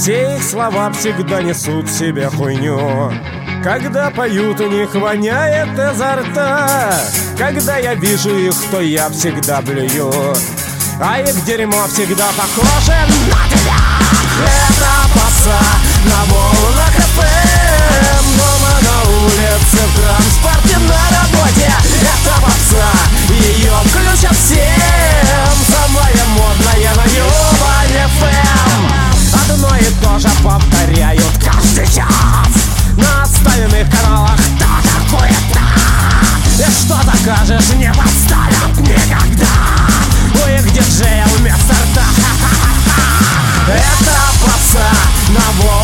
Все их слова всегда несут в себе хуйню. Когда поют, у них воняет изо рта. Когда я вижу их, то я всегда блюю, а их дерьмо всегда похоже на тебя. Это попса на волнах ФМ. Дома, на улице, в транспорте, на работе. Это попса, ее включат всем. Самая модная на Юбань ФМ. Одно и то же повторяют каждый час на оставленных каналах. Та хуета. И что докажешь, не подставят никогда. У их диджея вместо рта. Это попса на волнах.